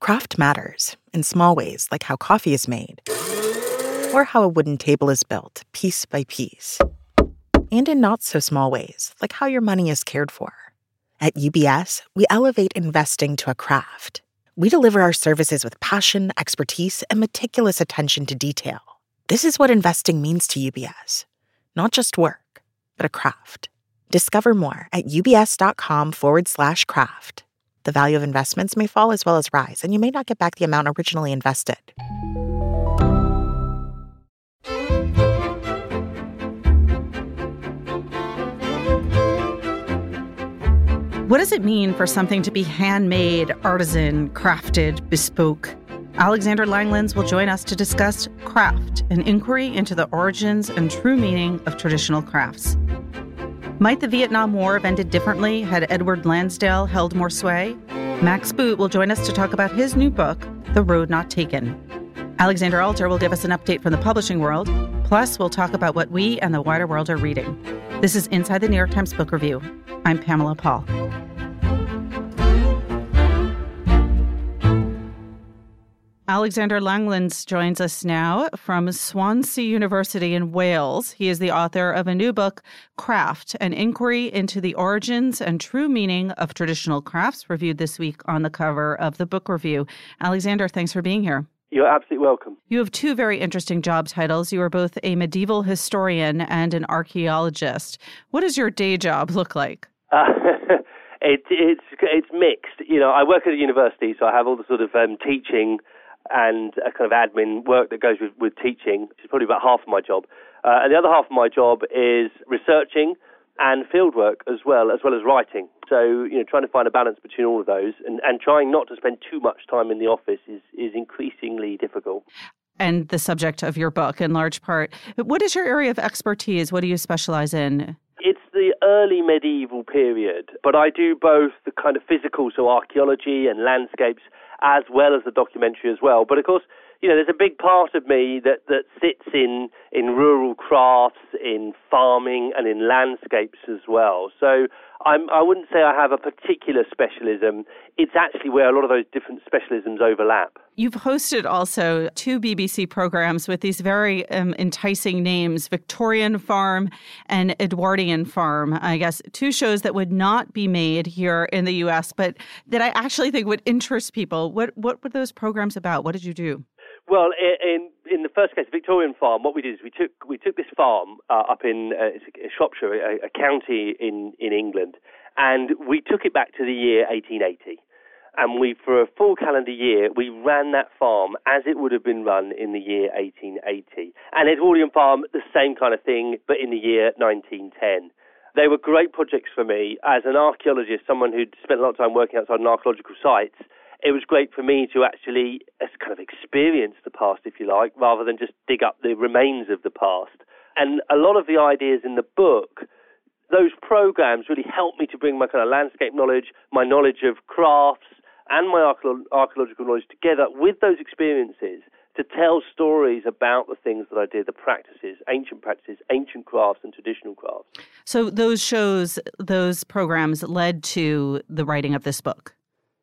Craft matters in small ways, like how coffee is made, or how a wooden table is built, piece by piece. And in not so small ways, like how your money is cared for. At UBS, we elevate investing to a craft. We deliver our services with passion, expertise, and meticulous attention to detail. This is what investing means to UBS. Not just work, but a craft. Discover more at ubs.com/craft. The value of investments may fall as well as rise, and you may not get back the amount originally invested. What does it mean for something to be handmade, artisan, crafted, bespoke? Alexander Langlands will join us to discuss craft, an inquiry into the origins and true meaning of traditional crafts. Might the Vietnam War have ended differently had Edward Lansdale held more sway? Max Boot will join us to talk about his new book, The Road Not Taken. Alexander Alter will give us an update from the publishing world. Plus, we'll talk about what we and the wider world are reading. This is Inside the New York Times Book Review. I'm Pamela Paul. Alexander Langlands joins us now from Swansea University in Wales. He is the author of a new book, Craft, an inquiry into the origins and true meaning of traditional crafts, reviewed this week on the cover of the book review. Alexander, thanks for being here. You're absolutely welcome. You have two very interesting job titles. You are both a medieval historian and an archaeologist. What does your day job look like? It's mixed. You know, I work at a university, so I have all the sort of teaching and a kind of admin work that goes with teaching, which is probably about half of my job. And the other half of my job is researching and fieldwork as well as writing. So, you know, trying to find a balance between all of those and trying not to spend too much time in the office is increasingly difficult. And the subject of your book, in large part. What is your area of expertise? What do you specialize in? It's the early medieval period, but I do both the kind of physical, so archaeology and landscapes, as well as the documentary as well. But of course, you know, there's a big part of me that sits in rural crafts, in farming and in landscapes as well. So I wouldn't say I have a particular specialism. It's actually where a lot of those different specialisms overlap. You've hosted also two BBC programs with these very enticing names, Victorian Farm and Edwardian Farm. I guess two shows that would not be made here in the U.S., but that I actually think would interest people. What were those programs about? What did you do? Well, in the first case, Victorian Farm, what we did is we took this farm up in Shropshire, a county in England, and we took it back to the year 1880. And for a full calendar year, we ran that farm as it would have been run in the year 1880. And Edwardian Farm, the same kind of thing, but in the year 1910. They were great projects for me as an archaeologist, someone who'd spent a lot of time working outside an archaeological sites. It was great for me to actually kind of experience the past, if you like, rather than just dig up the remains of the past. And a lot of the ideas in the book, those programs really helped me to bring my kind of landscape knowledge, my knowledge of crafts, and my archaeological knowledge together with those experiences to tell stories about the things that I did, the practices, ancient crafts and traditional crafts. So those shows, those programs led to the writing of this book?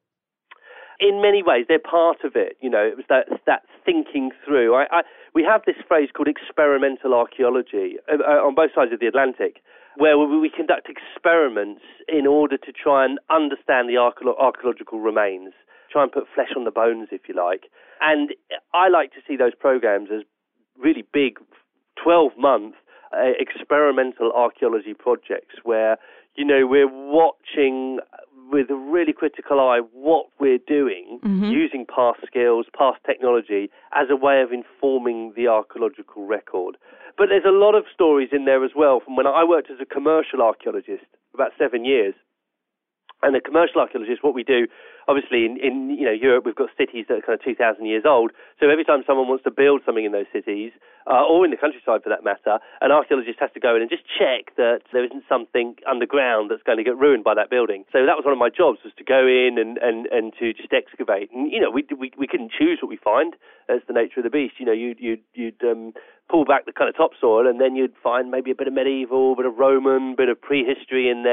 In many ways, they're part of it. You know, it was that thinking through. We have this phrase called experimental archaeology on both sides of the Atlantic, where we conduct experiments in order to try and understand the archaeological remains, try and put flesh on the bones, if you like. And I like to see those programs as really big 12-month experimental archaeology projects where, you know, we're watching with a really critical eye what we're doing, using past skills, past technology, as a way of informing the archaeological record. But there's a lot of stories in there as well from when I worked as a commercial archaeologist for about 7 years. And a commercial archaeologist, what we do, obviously in Europe, we've got cities that are kind of 2,000 years old. So every time someone wants to build something in those cities, or in the countryside for that matter, an archaeologist has to go in and just check that there isn't something underground that's going to get ruined by that building. So that was one of my jobs, was to go in and to just excavate. And, you know, we couldn't choose what we find. That's the nature of the beast. You know, you'd pull back the kind of topsoil and then you'd find maybe a bit of medieval, a bit of Roman, a bit of prehistory in there.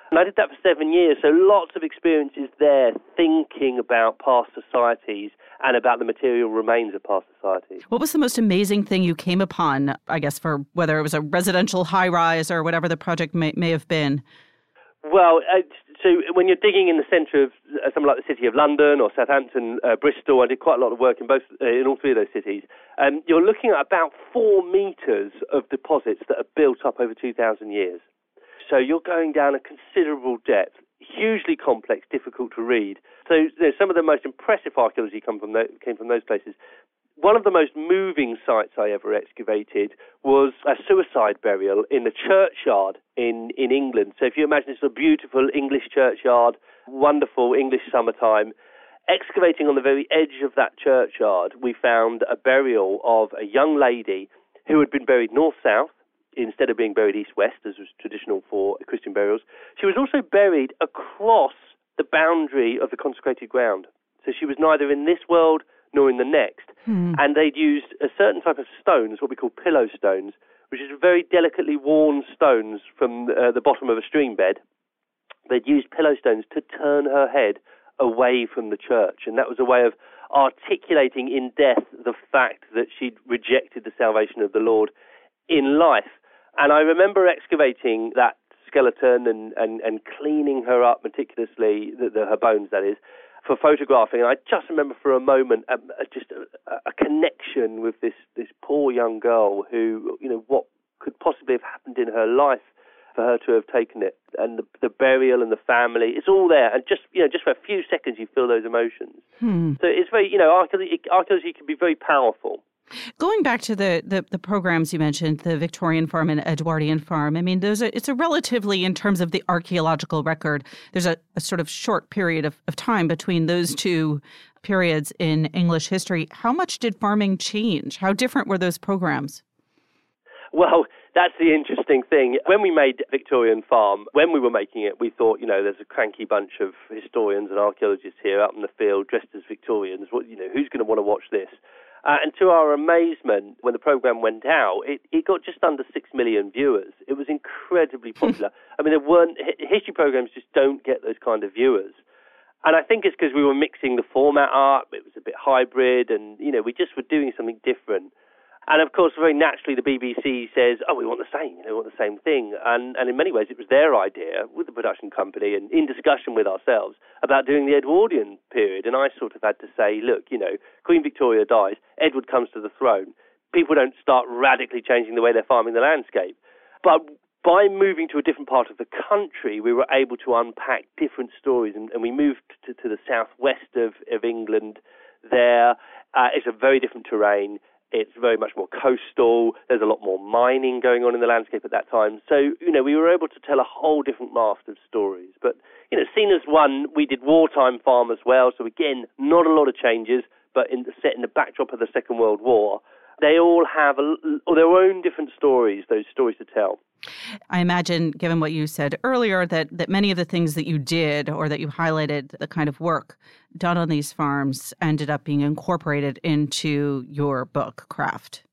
And I did that for 7 years, so lots of experiences there thinking about past societies and about the material remains of past societies. What was the most amazing thing you came upon, I guess, for whether it was a residential high-rise or whatever the project may have been? Well, so when you're digging in the centre of something like the City of London or Southampton, Bristol, I did quite a lot of work in all three of those cities. You're looking at about 4 metres of deposits that are built up over 2,000 years. So you're going down a considerable depth, hugely complex, difficult to read. So some of the most impressive archaeology came from those places. One of the most moving sites I ever excavated was a suicide burial in the churchyard in England. So if you imagine this a beautiful English churchyard, wonderful English summertime, excavating on the very edge of that churchyard, we found a burial of a young lady who had been buried north-south, instead of being buried east-west, as was traditional for Christian burials. She was also buried across the boundary of the consecrated ground. So she was neither in this world nor in the next. And they'd used a certain type of stones, what we call pillow stones, which is very delicately worn stones from the bottom of a stream bed. They'd used pillow stones to turn her head away from the church. And that was a way of articulating in death the fact that she'd rejected the salvation of the Lord in life. And I remember excavating that skeleton and cleaning her up meticulously, her bones, that is, for photographing. And I just remember for a moment a connection with this poor young girl who, what could possibly have happened in her life for her to have taken it. And the burial and the family, it's all there. And just for a few seconds you feel those emotions. So it's very, archaeology can be very powerful. Going back to the programs you mentioned, the Victorian Farm and Edwardian Farm, I mean, it's a relatively, in terms of the archaeological record, there's a sort of short period of time between those two periods in English history. How much did farming change? How different were those programs? Well, that's the interesting thing. When we made Victorian Farm, when we were making it, we thought, there's a cranky bunch of historians and archaeologists here out in the field dressed as Victorians. Who's going to want to watch this? And to our amazement, when the programme went out, it got just under 6 million viewers. It was incredibly popular. I mean, history programmes just don't get those kind of viewers. And I think it's because we were mixing the format up, it was a bit hybrid, and, we just were doing something different. And, of course, very naturally, the BBC says, we want the same, we want the same thing. And in many ways, it was their idea with the production company and in discussion with ourselves about doing the Edwardian period. And I sort of had to say, look, Queen Victoria dies, Edward comes to the throne. People don't start radically changing the way they're farming the landscape. But by moving to a different part of the country, we were able to unpack different stories. And we moved to the southwest of England there. It's a very different terrain. It's very much more coastal. There's a lot more mining going on in the landscape at that time. So, we were able to tell a whole different raft of stories. But, seen as one, we did wartime farm as well. So, again, not a lot of changes, but set in the backdrop of the Second World War. They all have their own different stories, those stories to tell. I imagine, given what you said earlier, that many of the things that you did or that you highlighted, the kind of work done on these farms, ended up being incorporated into your book, Craft.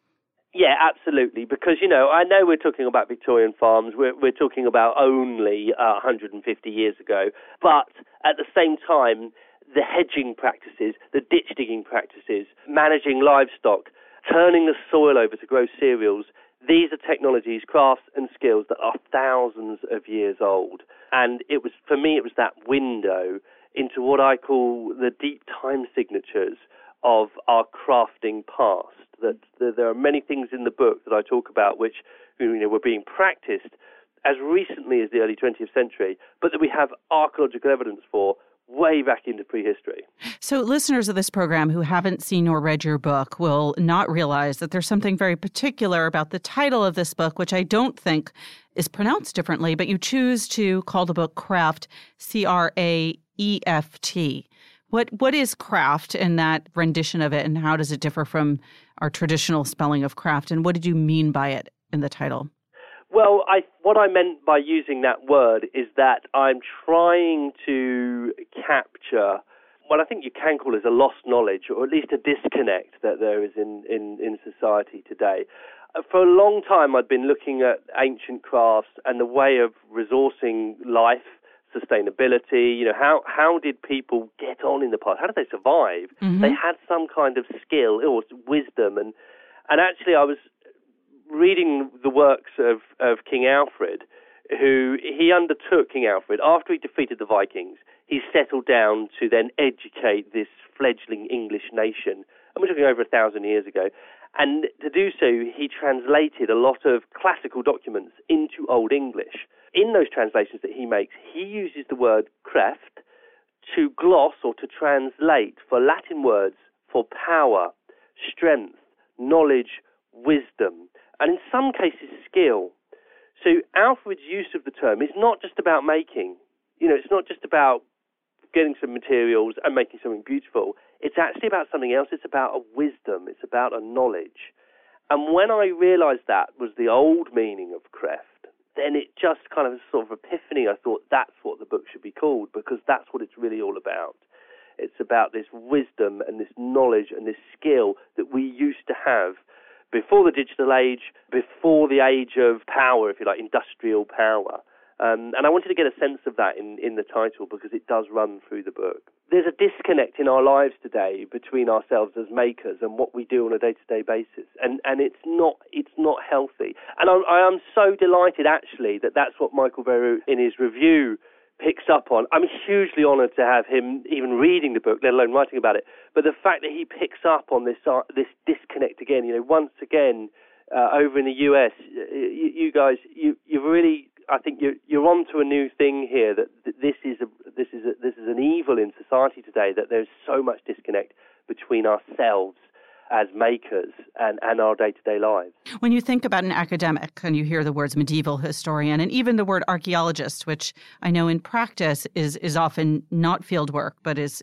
Yeah, absolutely. Because, I know we're talking about Victorian farms. We're talking about only 150 years ago. But at the same time, the hedging practices, the ditch digging practices, managing livestock, turning the soil over to grow cereals, these are technologies, crafts and skills that are thousands of years old. And for me, it was that window into what I call the deep time signatures of our crafting past. That there are many things in the book that I talk about which were being practiced as recently as the early 20th century, but that we have archaeological evidence for way back into prehistory. So listeners of this program who haven't seen or read your book will not realize that there's something very particular about the title of this book, which I don't think is pronounced differently, but you choose to call the book Craft, Craeft. What is craft in that rendition of it, and how does it differ from our traditional spelling of craft, and what did you mean by it in the title? Well, what I meant by using that word is that I'm trying to capture what I think you can call as a lost knowledge, or at least a disconnect that there is in society today. For a long time, I'd been looking at ancient crafts and the way of resourcing life, sustainability. How did people get on in the past? How did they survive? Mm-hmm. They had some kind of skill or wisdom. And actually, I was reading the works of King Alfred, who he undertook, King Alfred, after he defeated the Vikings. He settled down to then educate this fledgling English nation. And we're talking over 1,000 years ago. And to do so, he translated a lot of classical documents into Old English. In those translations that he makes, he uses the word creft to gloss or to translate for Latin words for power, strength, knowledge, wisdom, and in some cases skill. So Alfred's use of the term is not just about making. It's not just about getting some materials and making something beautiful. It's actually about something else. It's about a wisdom. It's about a knowledge. And when I realized that was the old meaning of creft, then it just kind of sort of epiphany. I thought that's what the book should be called, because that's what it's really all about. It's about this wisdom and this knowledge and this skill that we used to have before the digital age, before the age of power, if you like, industrial power. And I wanted to get a sense of that in the title, because it does run through the book. There's a disconnect in our lives today between ourselves as makers and what we do on a day-to-day basis, and it's not healthy. And I am so delighted, actually, that that's what Michael Bierut, in his review, picks up on. I'm hugely honoured to have him even reading the book, let alone writing about it. But the fact that he picks up on this disconnect again, once again, over in the US, you guys, you've really, I think you're onto a new thing here. That this is an evil in society today. That there's so much disconnect between ourselves as makers and our day-to-day lives. When you think about an academic and you hear the words medieval historian and even the word archaeologist, which I know in practice is often not field work, but is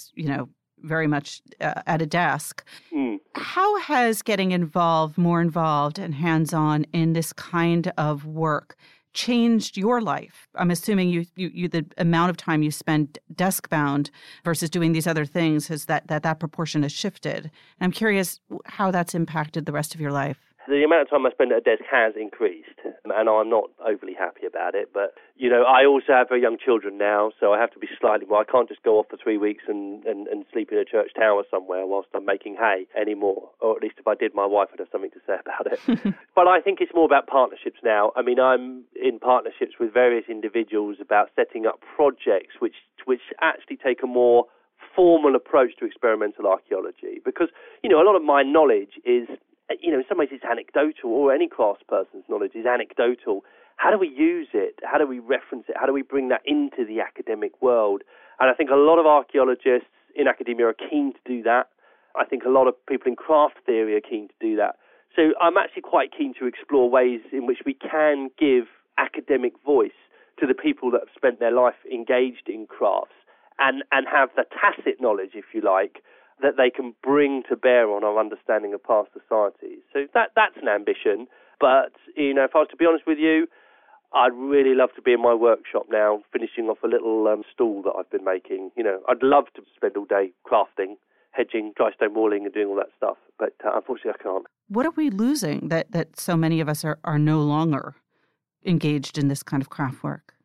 very much at a desk. How has getting more involved and hands-on in this kind of work changed your life? I'm assuming you the amount of time you spend desk-bound versus doing these other things is that proportion has shifted. I'm curious how that's impacted the rest of your life. The amount of time I spend at a desk has increased, and I'm not overly happy about it. But, I also have very young children now, so I have to be slightly more. I can't just go off for 3 weeks and sleep in a church tower somewhere whilst I'm making hay anymore. Or at least if I did, my wife would have something to say about it. But I think it's more about partnerships now. I mean, I'm in partnerships with various individuals about setting up projects which actually take a more formal approach to experimental archaeology. Because, a lot of my knowledge is, in some ways it's anecdotal, or any craftsperson's knowledge is anecdotal. How do we use it? How do we reference it? How do we bring that into the academic world? And I think a lot of archaeologists in academia are keen to do that. I think a lot of people in craft theory are keen to do that. So I'm actually quite keen to explore ways in which we can give academic voice to the people that have spent their life engaged in crafts and have the tacit knowledge, if you like, that they can bring to bear on our understanding of past societies. So that's an ambition. But, if I was to be honest with you, I'd really love to be in my workshop now, finishing off a little stool that I've been making. I'd love to spend all day crafting, hedging, dry stone walling and doing all that stuff. But unfortunately, I can't. What are we losing that so many of us are no longer engaged in this kind of craft work?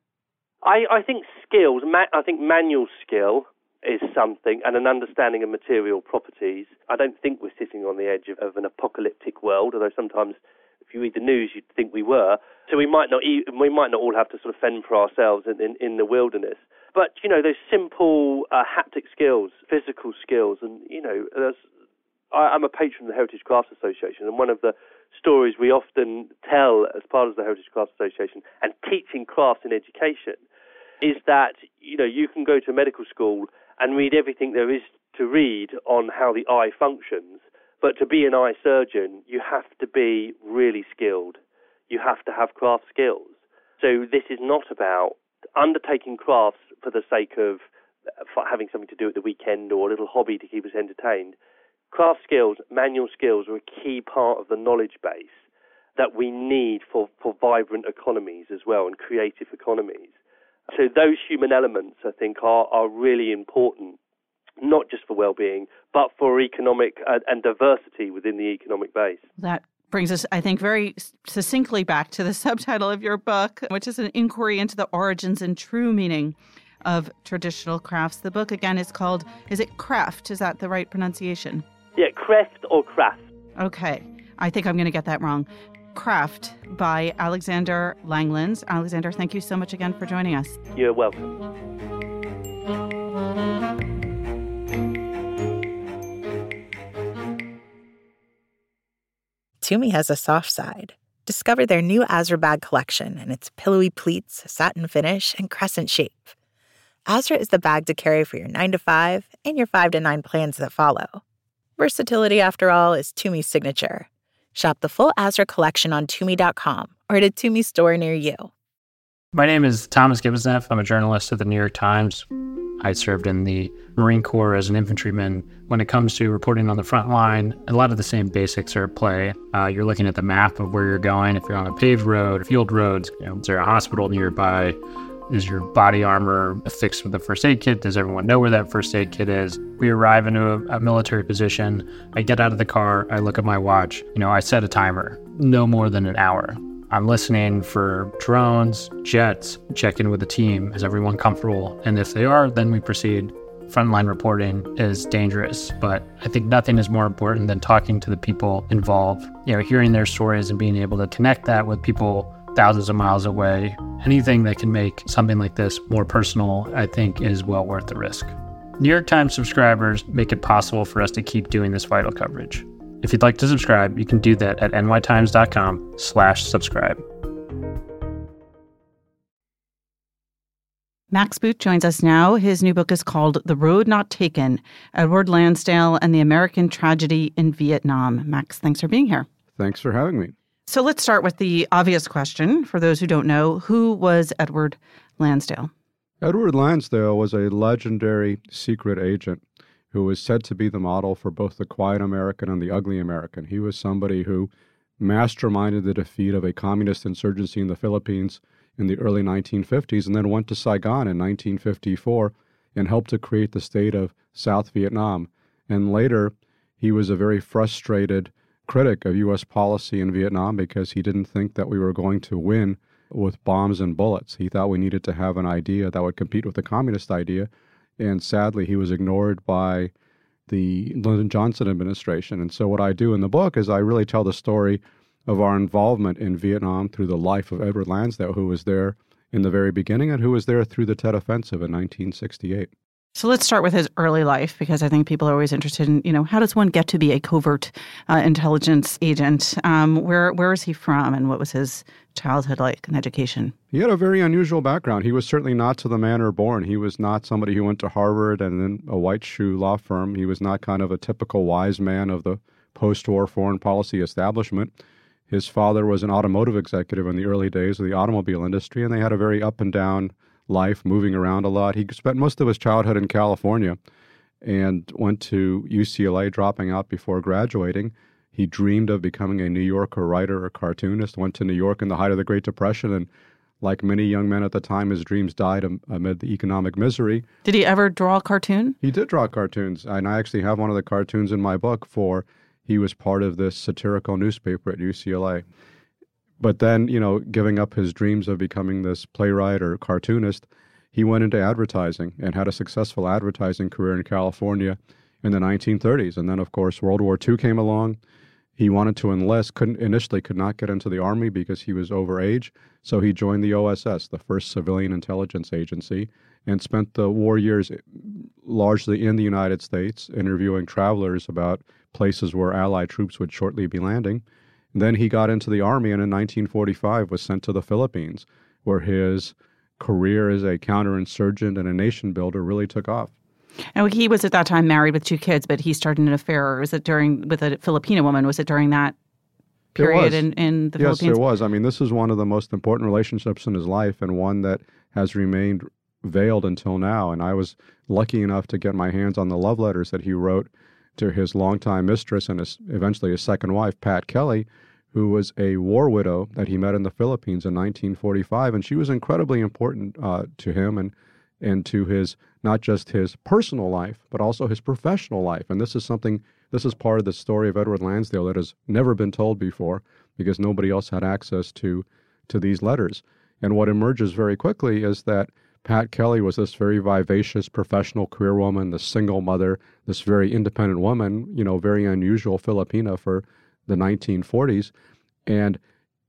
I think skills, I think manual skill is something, and an understanding of material properties. I don't think we're sitting on the edge of an apocalyptic world, although sometimes if you read the news, you'd think we were. So we might not all have to sort of fend for ourselves in the wilderness. But, those simple haptic skills, physical skills, and, I'm a patron of the Heritage Crafts Association, and one of the stories we often tell as part of the Heritage Crafts Association and teaching crafts in education is that, you can go to medical school and read everything there is to read on how the eye functions. But to be an eye surgeon, you have to be really skilled. You have to have craft skills. So this is not about undertaking crafts for the sake of having something to do at the weekend or a little hobby to keep us entertained. Craft skills, manual skills are a key part of the knowledge base that we need for vibrant economies as well, and creative economies. So those human elements, I think, are really important, not just for well-being, but for economic and diversity within the economic base. That Brings us, I think, very succinctly back to the subtitle of your book, which is an inquiry into the origins and true meaning of traditional crafts. The book, again, is called, is it Craft? Is that the right pronunciation? Yeah, Creft or Craft. Okay. I think I'm going to get that wrong. Craft by Alexander Langlands. Alexander, thank you so much again for joining us. You're welcome. Tumi has a soft side. Discover their new Azra bag collection and its pillowy pleats, satin finish, and crescent shape. Azra is the bag to carry for your 9 to 5 and your 5 to 9 plans that follow. Versatility, after all, is Tumi's signature. Shop the full Azra collection on Tumi.com or at a Tumi store near you. My name is Thomas Gibbonsneff. I'm a journalist at the New York Times. I served in the Marine Corps as an infantryman. When it comes to reporting on the front line, a lot of the same basics are at play. You're looking at the map of where you're going. If you're on a paved road, field roads, is there a hospital nearby? Is your body armor affixed with a first aid kit? Does everyone know where that first aid kit is? We arrive into a military position. I get out of the car. I look at my watch. I set a timer, no more than an hour. I'm listening for drones, jets, check in with the team. Is everyone comfortable? And if they are, then we proceed. Frontline reporting is dangerous, but I think nothing is more important than talking to the people involved, hearing their stories and being able to connect that with people thousands of miles away. Anything that can make something like this more personal, I think, is well worth the risk. New York Times subscribers make it possible for us to keep doing this vital coverage. If you'd like to subscribe, you can do that at nytimes.com/subscribe. Max Boot joins us now. His new book is called The Road Not Taken, Edward Lansdale and the American Tragedy in Vietnam. Max, thanks for being here. Thanks for having me. So let's start with the obvious question. For those who don't know, who was Edward Lansdale? Edward Lansdale was a legendary secret agent who was said to be the model for both the quiet American and the ugly American. He was somebody who masterminded the defeat of a communist insurgency in the Philippines in the early 1950s and then went to Saigon in 1954 and helped to create the state of South Vietnam. And later, he was a very frustrated critic of U.S. policy in Vietnam because he didn't think that we were going to win with bombs and bullets. He thought we needed to have an idea that would compete with the communist idea. And sadly, he was ignored by the Lyndon Johnson administration. And so what I do in the book is I really tell the story of our involvement in Vietnam through the life of Edward Lansdale, who was there in the very beginning and who was there through the Tet Offensive in 1968. So let's start with his early life, because I think people are always interested in, how does one get to be a covert intelligence agent? Where is he from, and what was his childhood like and education? He had a very unusual background. He was certainly not to the manner born. He was not somebody who went to Harvard and then a white shoe law firm. He was not kind of a typical wise man of the post-war foreign policy establishment. His father was an automotive executive in the early days of the automobile industry, and they had a very up and down life, moving around a lot. He spent most of his childhood in California and went to UCLA, dropping out before graduating. He dreamed of becoming a New Yorker writer or cartoonist, went to New York in the height of the Great Depression, and like many young men at the time, his dreams died amid the economic misery. Did he ever draw a cartoon? He did draw cartoons, and I actually have one of the cartoons in my book he was part of this satirical newspaper at UCLA. But then, giving up his dreams of becoming this playwright or cartoonist, he went into advertising and had a successful advertising career in California in the 1930s. And then, of course, World War II came along. He wanted to enlist, initially could not get into the Army because he was over age. So he joined the OSS, the first civilian intelligence agency, and spent the war years largely in the United States, interviewing travelers about places where Allied troops would shortly be landing. Then he got into the Army and in 1945 was sent to the Philippines, where his career as a counterinsurgent and a nation builder really took off. And he was at that time married with 2 kids, but he started an affair, or was it with a Filipino woman? Was it during that period in the Philippines? Yes, it was. I mean, this is one of the most important relationships in his life and one that has remained veiled until now. And I was lucky enough to get my hands on the love letters that he wrote to his longtime mistress and eventually his second wife, Pat Kelly, who was a war widow that he met in the Philippines in 1945. And she was incredibly important to him. And and to his, not just his personal life, but also his professional life. And this is part of the story of Edward Lansdale that has never been told before because nobody else had access to these letters. And what emerges very quickly is that Pat Kelly was this very vivacious professional career woman, this single mother, this very independent woman, very unusual Filipina for the 1940s. And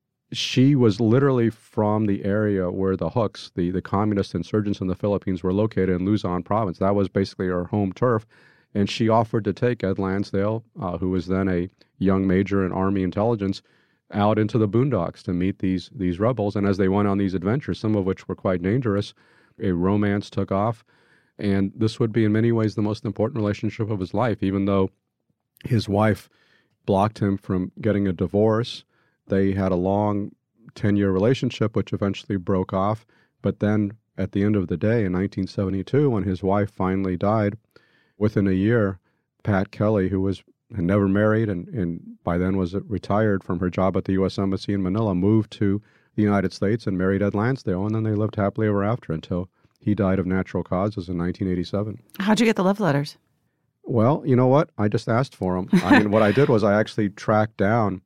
she was literally from the area where the Hooks, the communist insurgents in the Philippines, were located in Luzon province. That was basically her home turf. And she offered to take Ed Lansdale, who was then a young major in Army intelligence, out into the boondocks to meet these rebels. And as they went on these adventures, some of which were quite dangerous, a romance took off. And this would be in many ways the most important relationship of his life, even though his wife blocked him from getting a divorce. They had a long 10-year relationship, which eventually broke off. But then at the end of the day, in 1972, when his wife finally died, within a year, Pat Kelly, who had never married and by then was retired from her job at the U.S. Embassy in Manila, moved to the United States and married Ed Lansdale. And then they lived happily ever after until he died of natural causes in 1987. How'd you get the love letters? Well, you know what? I just asked for them. What I did was I actually tracked down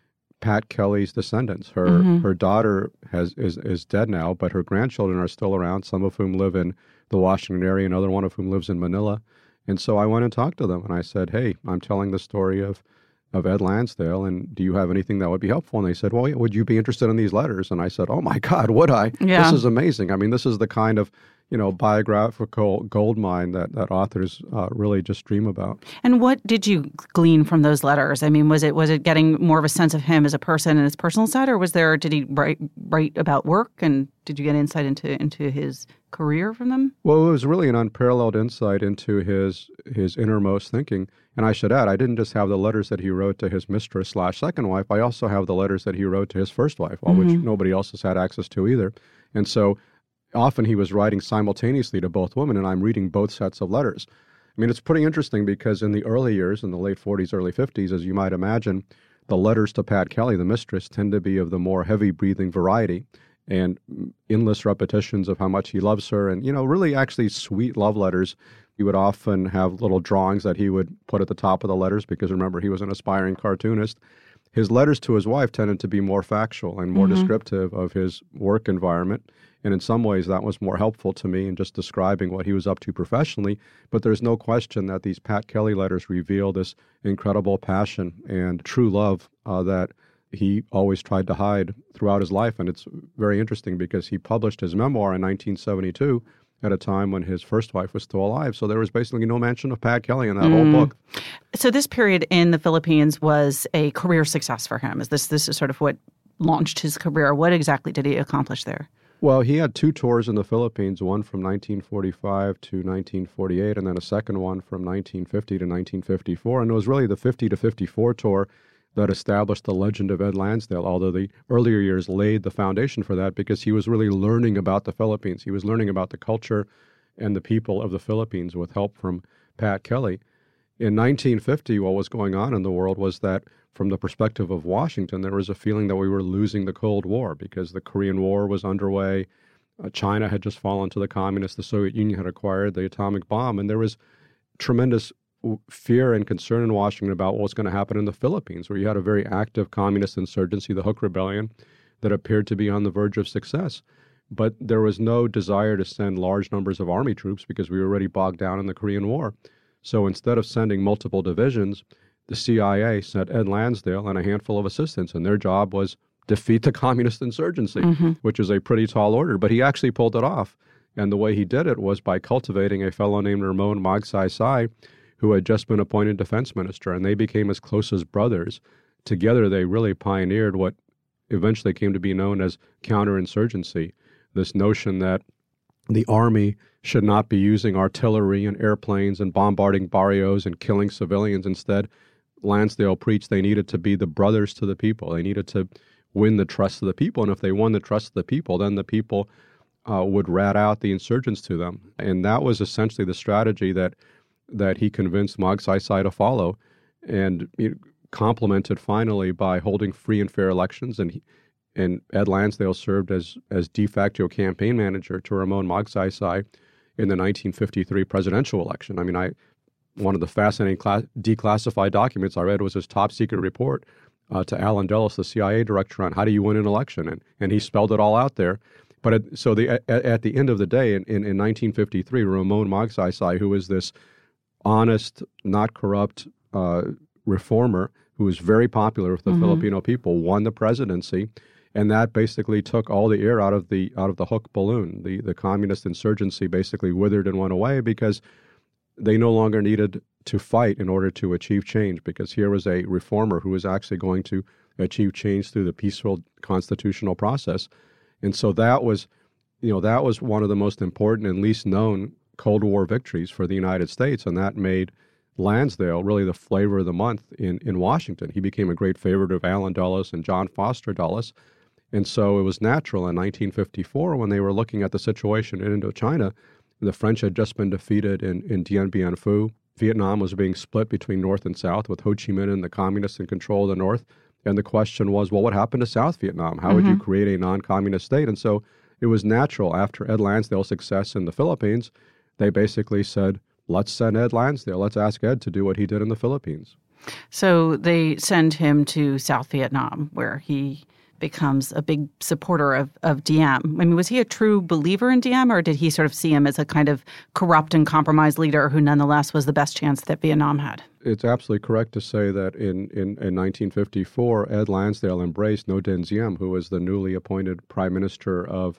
Pat Kelly's descendants. Her daughter is dead now, but her grandchildren are still around, some of whom live in the Washington area, another one of whom lives in Manila. And so I went and talked to them, and I said, hey, I'm telling the story of Ed Lansdale, and do you have anything that would be helpful? And they said, well, would you be interested in these letters? And I said, oh my God, would I? Yeah. This is amazing. This is the kind of biographical goldmine that authors really just dream about. And what did you glean from those letters? Was it getting more of a sense of him as a person and his personal side, or did he write about work, and did you get insight into his career from them? Well, it was really an unparalleled insight into his innermost thinking. And I should add, I didn't just have the letters that he wrote to his mistress/second wife. I also have the letters that he wrote to his first wife, which nobody else has had access to either. And so often he was writing simultaneously to both women, and I'm reading both sets of letters. It's pretty interesting because in the early years, in the late 40s, early 50s, as you might imagine, the letters to Pat Kelly, the mistress, tend to be of the more heavy-breathing variety and endless repetitions of how much he loves her and, really actually sweet love letters. He would often have little drawings that he would put at the top of the letters because, remember, he was an aspiring cartoonist. His letters to his wife tended to be more factual and more descriptive of his work environment. And in some ways, that was more helpful to me in just describing what he was up to professionally. But there's no question that these Pat Kelly letters reveal this incredible passion and true love that he always tried to hide throughout his life. And it's very interesting because he published his memoir in 1972 at a time when his first wife was still alive. So there was basically no mention of Pat Kelly in that whole book. So this period in the Philippines was a career success for him. This is sort of what launched his career. What exactly did he accomplish there? Well, he had two tours in the Philippines, one from 1945 to 1948, and then a second one from 1950 to 1954. And it was really the 50 to 54 tour that established the legend of Ed Lansdale, although the earlier years laid the foundation for that because he was really learning about the Philippines. He was learning about the culture and the people of the Philippines with help from Pat Kelly. In 1950, what was going on in the world was that from the perspective of Washington, there was a feeling that we were losing the Cold War because the Korean War was underway. China had just fallen to the communists. The Soviet Union had acquired the atomic bomb. And there was tremendous fear and concern in Washington about what was going to happen in the Philippines, where you had a very active communist insurgency, the Huk Rebellion, that appeared to be on the verge of success. But there was no desire to send large numbers of army troops because we were already bogged down in the Korean War. So instead of sending multiple divisions, the CIA sent Ed Lansdale and a handful of assistants, and their job was defeat the communist insurgency, which is a pretty tall order. But he actually pulled it off. And the way he did it was by cultivating a fellow named Ramon Magsaysay, who had just been appointed defense minister, and they became as close as brothers. Together, they really pioneered what eventually came to be known as counterinsurgency, this notion that the army should not be using artillery and airplanes and bombarding barrios and killing civilians. Instead, Lansdale preached they needed to be the brothers to the people. They needed to win the trust of the people, and if they won the trust of the people, then the people would rat out the insurgents to them. And that was essentially the strategy that he convinced Magsaysay to follow, and complemented finally by holding free and fair elections. And Ed Lansdale served as de facto campaign manager to Ramon Magsaysay in the 1953 presidential election. I mean, one of the fascinating declassified documents I read was his top secret report to Alan Dulles, the CIA director, on how do you win an election, and he spelled it all out there. But at the end of the day, in 1953, Ramon Magsaysay, who was this honest, not corrupt reformer who was very popular with the Filipino people, won the presidency, and that basically took all the air out of the Hook balloon. The communist insurgency basically withered and went away because they no longer needed to fight in order to achieve change, because here was a reformer who was actually going to achieve change through the peaceful constitutional process. And so that was one of the most important and least known Cold War victories for the United States, and that made Lansdale really the flavor of the month in Washington. He became a great favorite of Allen Dulles and John Foster Dulles. And so it was natural in 1954, when they were looking at the situation in Indochina. The French had just been defeated in Dien Bien Phu. Vietnam was being split between North and South, with Ho Chi Minh and the communists in control of the North. And the question was, well, what happened to South Vietnam? How would you create a non-communist state? And so it was natural, after Ed Lansdale's success in the Philippines, they basically said, let's send Ed Lansdale. Let's ask Ed to do what he did in the Philippines. So they send him to South Vietnam, where he becomes a big supporter of Diem. I mean, was he a true believer in Diem, or did he sort of see him as a kind of corrupt and compromised leader who nonetheless was the best chance that Vietnam had? It's absolutely correct to say that in 1954, Ed Lansdale embraced Ngo Dinh Diem, who was the newly appointed prime minister of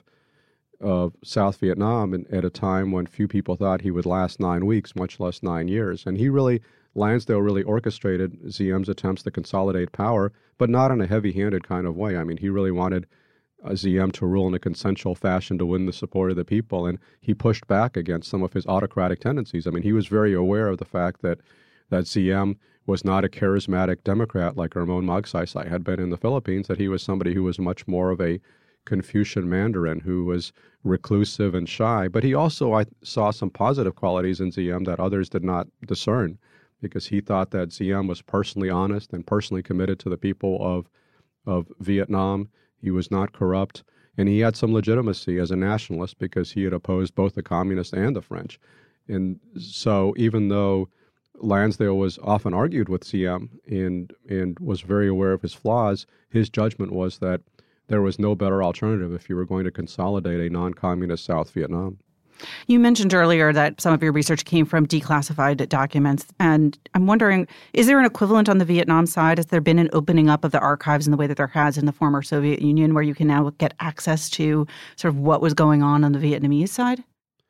South Vietnam, and at a time when few people thought he would last 9 weeks, much less 9 years. And Lansdale really orchestrated Diem's attempts to consolidate power, but not in a heavy-handed kind of way. I mean, he really wanted Diem to rule in a consensual fashion to win the support of the people, and he pushed back against some of his autocratic tendencies. I mean, he was very aware of the fact that Diem was not a charismatic Democrat like Ramon Magsaysay had been in the Philippines, that he was somebody who was much more of a Confucian Mandarin, who was reclusive and shy. But he also, I saw some positive qualities in Diem that others did not discern, because he thought that Diem was personally honest and personally committed to the people of Vietnam. He was not corrupt, and he had some legitimacy as a nationalist because he had opposed both the communists and the French. And so even though Lansdale was often argued with Diem and was very aware of his flaws, his judgment was that there was no better alternative if you were going to consolidate a non-communist South Vietnam. You mentioned earlier that some of your research came from declassified documents, and I'm wondering, is there an equivalent on the Vietnam side? Has there been an opening up of the archives in the way that there has in the former Soviet Union, where you can now get access to sort of what was going on the Vietnamese side?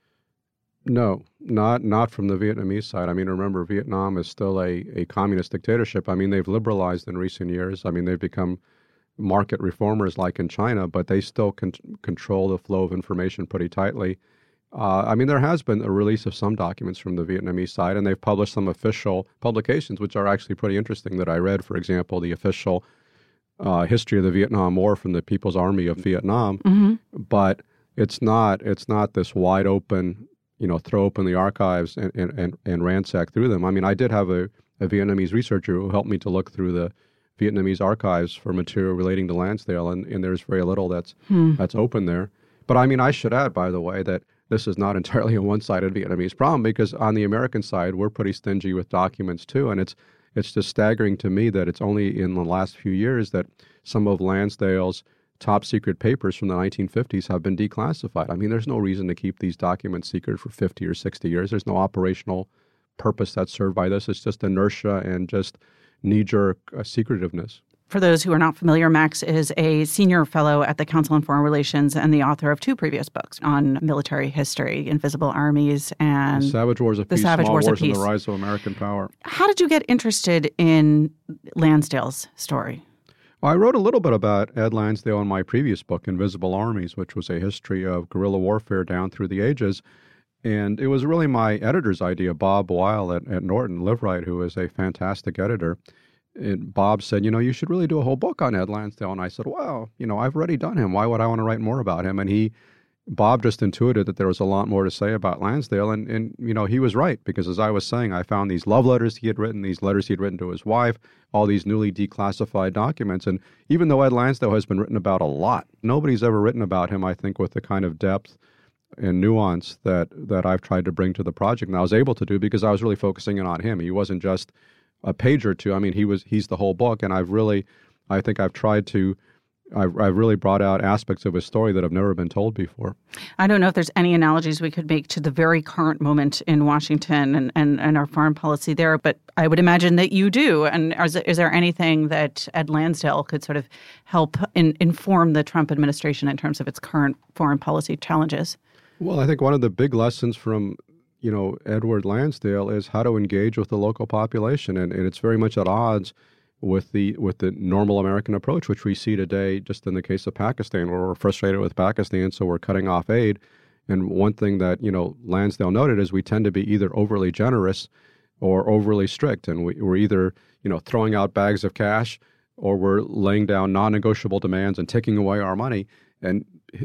No, not from the Vietnamese side. I mean, remember, Vietnam is still a communist dictatorship. I mean, they've liberalized in recent years. I mean, they've become market reformers like in China, but they still control the flow of information pretty tightly. I mean, there has been a release of some documents from the Vietnamese side, and they've published some official publications, which are actually pretty interesting, that I read. For example, the official history of the Vietnam War from the People's Army of Vietnam. But it's not this wide open, throw open the archives and ransack through them. I mean, I did have a Vietnamese researcher who helped me to look through the Vietnamese archives for material relating to Lansdale, and there's very little that's open there. But I mean, I should add, by the way, that this is not entirely a one-sided Vietnamese problem, because on the American side, we're pretty stingy with documents too, and it's just staggering to me that it's only in the last few years that some of Lansdale's top secret papers from the 1950s have been declassified. I mean, there's no reason to keep these documents secret for 50 or 60 years. There's no operational purpose that's served by this. It's just inertia and just knee-jerk secretiveness. For those who are not familiar, Max is a senior fellow at the Council on Foreign Relations and the author of 2 previous books on military history, Invisible Armies and The Savage Wars of Peace, Small Wars and the Rise of American Power. How did you get interested in Lansdale's story? Well, I wrote a little bit about Ed Lansdale in my previous book, Invisible Armies, which was a history of guerrilla warfare down through the ages. And it was really my editor's idea, Bob Weil at Norton Liveright, who is a fantastic editor. And Bob said, you should really do a whole book on Ed Lansdale. And I said, well, I've already done him. Why would I want to write more about him? And Bob just intuited that there was a lot more to say about Lansdale. And he was right, because as I was saying, I found these love letters he had written, these letters he had written to his wife, all these newly declassified documents. And even though Ed Lansdale has been written about a lot, nobody's ever written about him, I think, with the kind of depth and nuance that I've tried to bring to the project, and I was able to do because I was really focusing in on him. He wasn't just a page or two. I mean, he's the whole book, and I've really brought out aspects of his story that have never been told before. I don't know if there's any analogies we could make to the very current moment in Washington and our foreign policy there, but I would imagine that you do. And is there anything that Ed Lansdale could sort of help inform the Trump administration in terms of its current foreign policy challenges? Well, I think one of the big lessons from Edward Lansdale is how to engage with the local population, and it's very much at odds with the normal American approach, which we see today just in the case of Pakistan, where we're frustrated with Pakistan, so we're cutting off aid. And one thing that, Lansdale noted is we tend to be either overly generous or overly strict. And we're either, throwing out bags of cash or we're laying down non-negotiable demands and taking away our money. And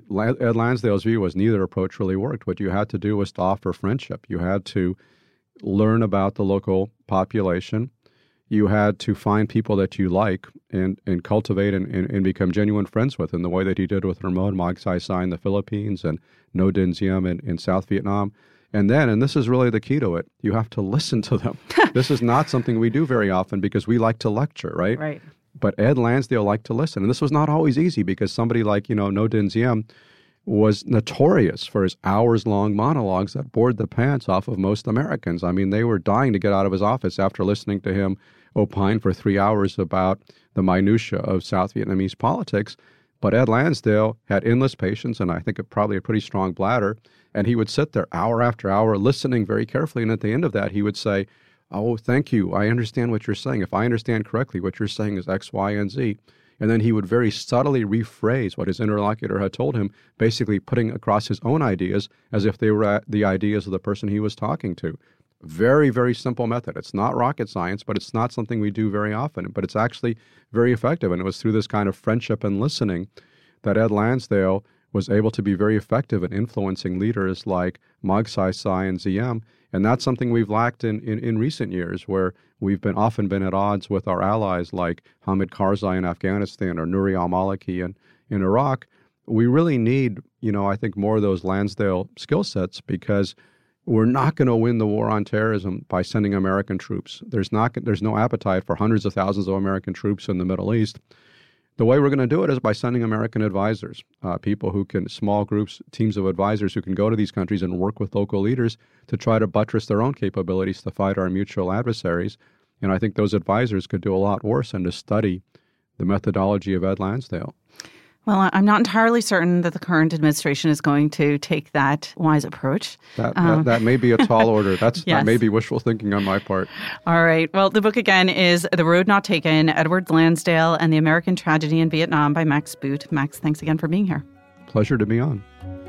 Ed Lansdale's view was neither approach really worked. What you had to do was to offer friendship. You had to learn about the local population. You had to find people that you like and cultivate and become genuine friends with in the way that he did with Ramon Magsaysay in the Philippines and No Dinh Diem in South Vietnam. And then, and this is really the key to it, you have to listen to them. This is not something we do very often because we like to lecture, right? Right. But Ed Lansdale liked to listen. And this was not always easy because somebody like, No Dinh Diem was notorious for his hours-long monologues that bored the pants off of most Americans. I mean, they were dying to get out of his office after listening to him opine for 3 hours about the minutia of South Vietnamese politics. But Ed Lansdale had endless patience and I think probably a pretty strong bladder. And he would sit there hour after hour listening very carefully. And at the end of that, he would say, "Oh, thank you. I understand what you're saying. If I understand correctly, what you're saying is X, Y, and Z." And then he would very subtly rephrase what his interlocutor had told him, basically putting across his own ideas as if they were the ideas of the person he was talking to. Very, very simple method. It's not rocket science, but it's not something we do very often. But it's actually very effective. And it was through this kind of friendship and listening that Ed Lansdale was able to be very effective in influencing leaders like Magsaysay and Diem. And that's something we've lacked in recent years, where we've often been at odds with our allies like Hamid Karzai in Afghanistan or Nouri al-Maliki in Iraq. We really need, I think more of those Lansdale skill sets because we're not going to win the war on terrorism by sending American troops. There's no appetite for hundreds of thousands of American troops in the Middle East. The way we're going to do it is by sending American advisors, people who can, small groups, teams of advisors who can go to these countries and work with local leaders to try to buttress their own capabilities to fight our mutual adversaries. And I think those advisors could do a lot worse than to study the methodology of Ed Lansdale. Well, I'm not entirely certain that the current administration is going to take that wise approach. That may be a tall order. Yes. That may be wishful thinking on my part. All right. Well, the book again is The Road Not Taken, Edward Lansdale and the American Tragedy in Vietnam by Max Boot. Max, thanks again for being here. Pleasure to be on.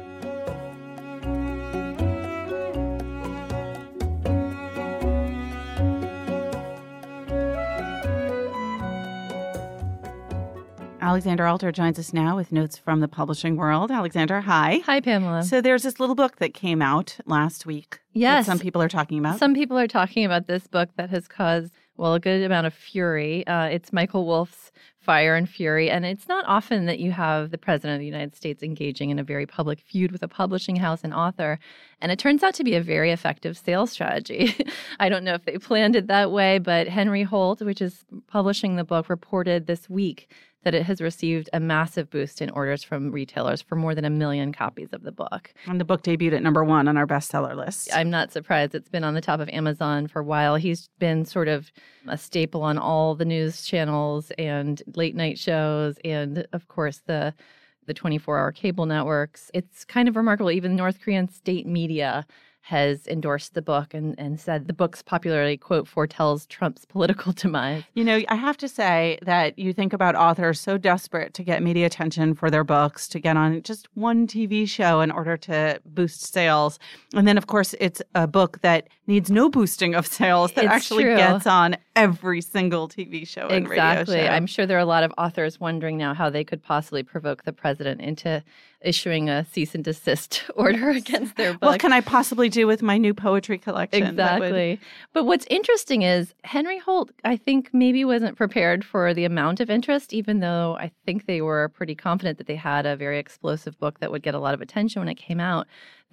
Alexandra Alter joins us now with notes from the publishing world. Alexandra, hi. Hi, Pamela. So there's this little book that came out last week. Yes. That some people are talking about. Some people are talking about this book that has caused, a good amount of fury. It's Michael Wolff's Fire and Fury. And it's not often that you have the president of the United States engaging in a very public feud with a publishing house and author. And it turns out to be a very effective sales strategy. I don't know if they planned it that way, but Henry Holt, which is publishing the book, reported this week that it has received a massive boost in orders from retailers for more than 1 million copies of the book. And the book debuted at number 1 on our bestseller list. I'm not surprised. It's been on the top of Amazon for a while. He's been sort of a staple on all the news channels and late night shows and, of course, the 24-hour cable networks. It's kind of remarkable. Even North Korean state media has endorsed the book and said the book's popularity, quote, foretells Trump's political demise. I have to say that you think about authors so desperate to get media attention for their books, to get on just one TV show in order to boost sales. And then, of course, it's a book that needs no boosting of sales, that actually gets on every single TV show and radio show. Exactly. I'm sure there are a lot of authors wondering now how they could possibly provoke the president into issuing a cease and desist order against their book. What can I possibly do with my new poetry collection? Exactly. But what's interesting is Henry Holt, I think, maybe wasn't prepared for the amount of interest, even though I think they were pretty confident that they had a very explosive book that would get a lot of attention when it came out.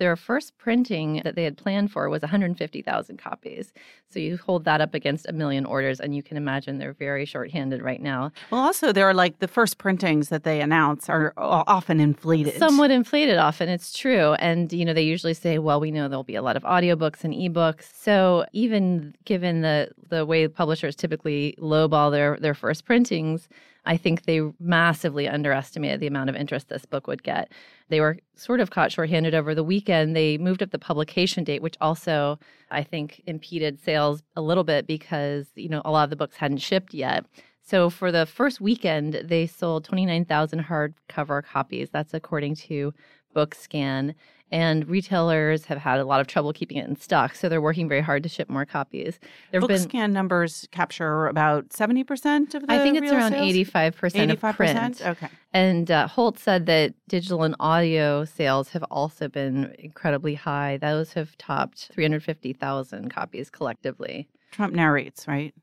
Their first printing that they had planned for was 150,000 copies. So you hold that up against 1 million orders, and you can imagine they're very shorthanded right now. Well, also, there are like the first printings that they announce are often inflated. Somewhat inflated often, it's true. And, you know, they usually say, well, we know there'll be a lot of audiobooks and ebooks. So even given the way publishers typically lowball their first printings, I think they massively underestimated the amount of interest this book would get. They were sort of caught shorthanded over the weekend. They moved up the publication date, which also, I think, impeded sales a little bit because, you know, a lot of the books hadn't shipped yet. So for the first weekend, they sold 29,000 hardcover copies. That's according to BookScan. And retailers have had a lot of trouble keeping it in stock, so they're working very hard to ship more copies. BookScan numbers capture about 70% of the I think it's around sales? 85% of print. Okay. And Holt said that digital and audio sales have also been incredibly high. Those have topped 350,000 copies collectively. Trump narrates, right?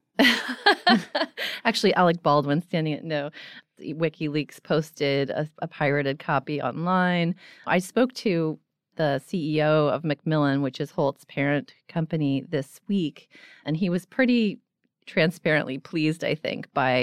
Actually, Alec Baldwin WikiLeaks posted a pirated copy online. I spoke to the CEO of Macmillan, which is Holt's parent company, this week, and he was pretty transparently pleased, I think,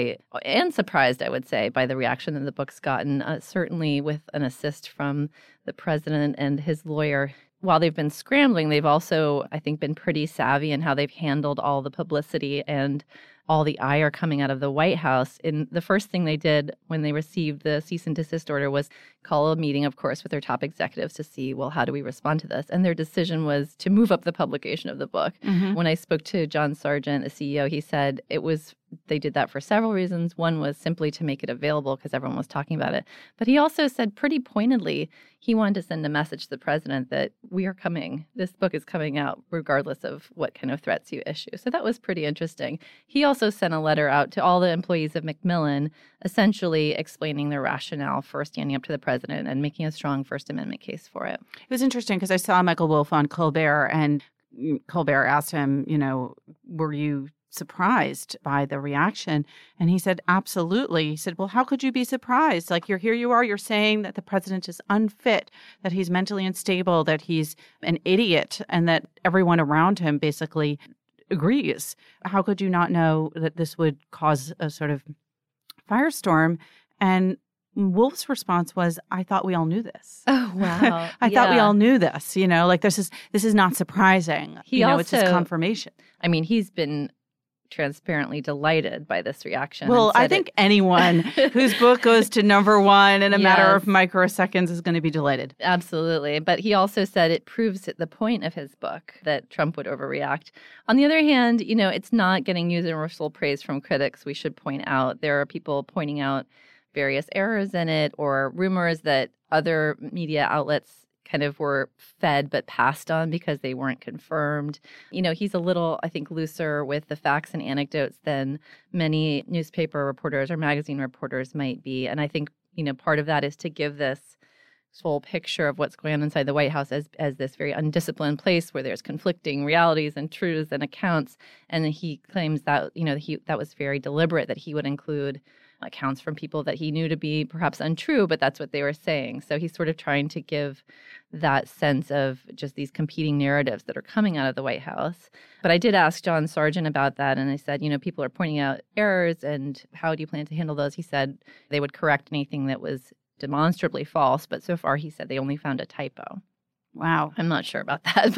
and surprised, I would say, by the reaction that the book's gotten, certainly with an assist from the president and his lawyer. While they've been scrambling, they've also, I think, been pretty savvy in how they've handled all the publicity and all the ire coming out of the White House. And the first thing they did when they received the cease and desist order was call a meeting, of course, with their top executives to see, well, how do we respond to this? And their decision was to move up the publication of the book. Mm-hmm. When I spoke to John Sargent, the CEO, he said they did that for several reasons. One was simply to make it available because everyone was talking about it. But he also said pretty pointedly he wanted to send a message to the president that we are coming. This book is coming out regardless of what kind of threats you issue. So that was pretty interesting. He also sent a letter out to all the employees of Macmillan, essentially explaining their rationale for standing up to the president and making a strong First Amendment case for it. It was interesting because I saw Michael Wolff on Colbert, and Colbert asked him, you know, were you surprised by the reaction? And he said, absolutely. He said, well, how could you be surprised? Like, here you are, you're saying that the president is unfit, that he's mentally unstable, that he's an idiot, and that everyone around him basically agrees. How could you not know that this would cause a sort of firestorm? And Wolff's response was, I thought we all knew this. Oh, wow. I thought we all knew this, you know, like this is not surprising. It's just confirmation. I mean, he's been transparently delighted by this reaction. Well, I think anyone whose book goes to number one in a matter of microseconds is going to be delighted. Absolutely. But he also said it proves the point of his book that Trump would overreact. On the other hand, you know, it's not getting universal praise from critics, we should point out. There are people pointing out various errors in it or rumors that other media outlets kind of were fed but passed on because they weren't confirmed. You know, he's a little, I think, looser with the facts and anecdotes than many newspaper reporters or magazine reporters might be. And I think, you know, part of that is to give this full picture of what's going on inside the White House as this very undisciplined place where there's conflicting realities and truths and accounts. And he claims that, you know, that was very deliberate, that he would include accounts from people that he knew to be perhaps untrue, but that's what they were saying. So he's sort of trying to give that sense of just these competing narratives that are coming out of the White House. But I did ask John Sargent about that, and I said, you know, people are pointing out errors, and how do you plan to handle those? He said they would correct anything that was demonstrably false, but so far he said they only found a typo. Wow. I'm not sure about that,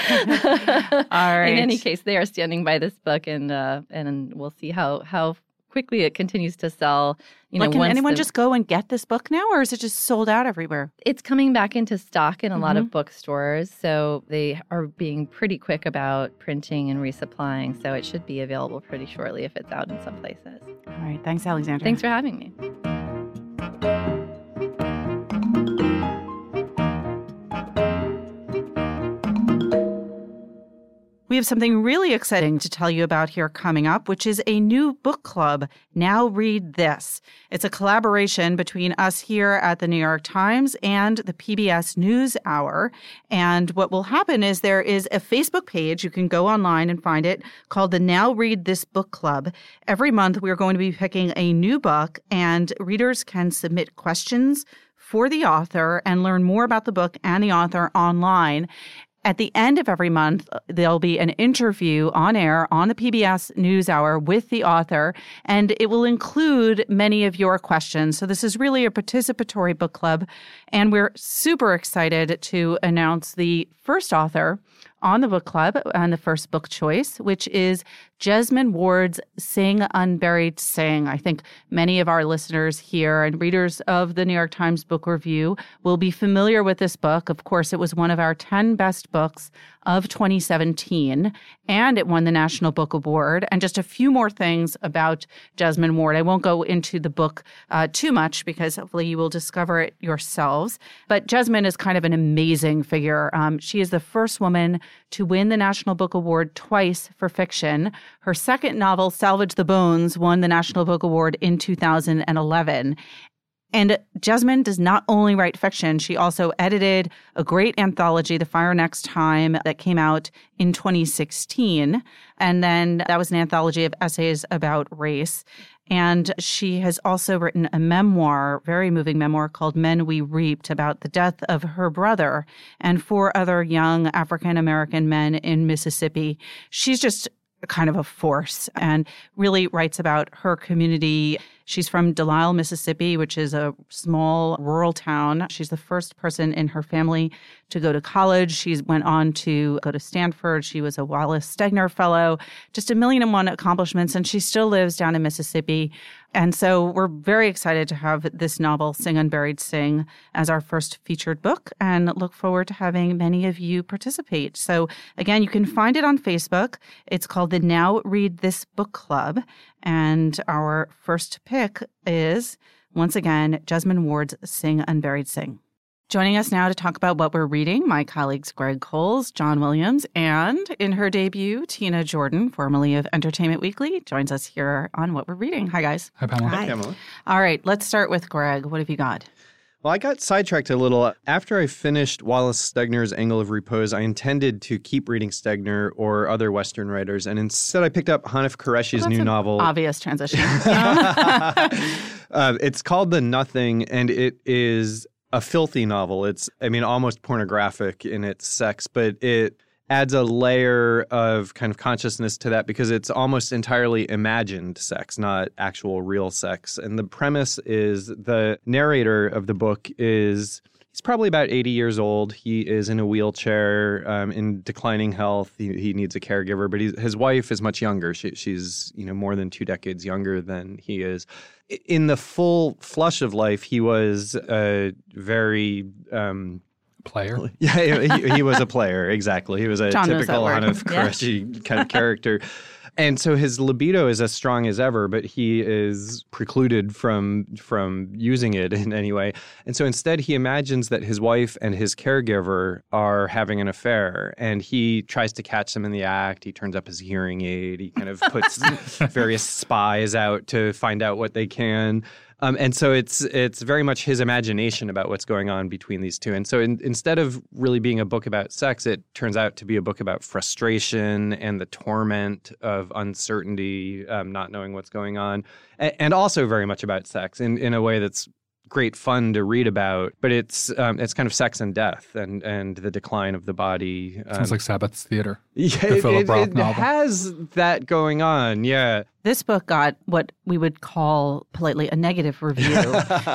but all right. In any case, they are standing by this book, and we'll see how quickly it continues to sell. You know, can anyone just go and get this book now, or is it just sold out everywhere? It's coming back into stock in a lot of bookstores, so they are being pretty quick about printing and resupplying, so it should be available pretty shortly if it's out in some places. All right. Thanks, Alexandra. Thanks for having me. We have something really exciting to tell you about here coming up, which is a new book club, Now Read This. It's a collaboration between us here at the New York Times and the PBS NewsHour. And what will happen is there is a Facebook page, you can go online and find it, called the Now Read This Book Club. Every month we're going to be picking a new book, and readers can submit questions for the author and learn more about the book and the author online. At the end of every month, there'll be an interview on air on the PBS NewsHour with the author, and it will include many of your questions. So this is really a participatory book club, and we're super excited to announce the first author on the book club and the first book choice, which is Jesmyn Ward's Sing Unburied Sing. I think many of our listeners here and readers of the New York Times Book Review will be familiar with this book. Of course, it was one of our 10 best books of 2017, and it won the National Book Award. And just a few more things about Jesmyn Ward. I won't go into the book too much because hopefully you will discover it yourselves. But Jesmyn is kind of an amazing figure. She is the first woman to win the National Book Award twice for fiction. Her second novel, Salvage the Bones, won the National Book Award in 2011. And Jesmyn does not only write fiction, she also edited a great anthology, The Fire Next Time, that came out in 2016. And then that was an anthology of essays about race. And she has also written a memoir, very moving memoir called Men We Reaped, about the death of her brother and 4 other young African-American men in Mississippi. She's just kind of a force and really writes about her community. She's from Delisle, Mississippi, which is a small rural town. She's the first person in her family to go to college. She went on to go to Stanford. She was a Wallace Stegner Fellow, just 1,000,001 accomplishments, and she still lives down in Mississippi. And so we're very excited to have this novel, Sing Unburied Sing, as our first featured book and look forward to having many of you participate. So again, you can find it on Facebook. It's called the Now Read This Book Club. And our first pick is, once again, Jesmyn Ward's Sing Unburied Sing. Joining us now to talk about what we're reading, my colleagues Greg Coles, John Williams, and in her debut, Tina Jordan, formerly of Entertainment Weekly, joins us here on What We're Reading. Hi, guys. Hi, Pamela. Hi, Pamela. All right, let's start with Greg. What have you got? Well, I got sidetracked a little. After I finished Wallace Stegner's Angle of Repose, I intended to keep reading Stegner or other Western writers, and instead I picked up Hanif Qureshi's new novel. Obvious transition. It's called The Nothing, and it is a filthy novel. It's, almost pornographic in its sex, but it adds a layer of kind of consciousness to that because it's almost entirely imagined sex, not actual real sex. And the premise is the narrator of the book he's probably about 80 years old. He is in a wheelchair, in declining health. He needs a caregiver, but his wife is much younger. She's more than 2 decades younger than he is. In the full flush of life, he was a very player. Yeah, he was a player, exactly. He was a John typical Hanif Qureshi kind of character. And so his libido is as strong as ever, but he is precluded from using it in any way. And so instead he imagines that his wife and his caregiver are having an affair, and he tries to catch them in the act. He turns up his hearing aid. He kind of puts various spies out to find out what they can. And so it's very much his imagination about what's going on between these two. And so instead of really being a book about sex, it turns out to be a book about frustration and the torment of uncertainty, not knowing what's going on, and also very much about sex in a way that's great fun to read about. But it's kind of sex and death and the decline of the body. Sounds like Sabbath's Theater. Yeah, the Philip Roth it novel. has that going on, yeah. This book got what we would call politely a negative review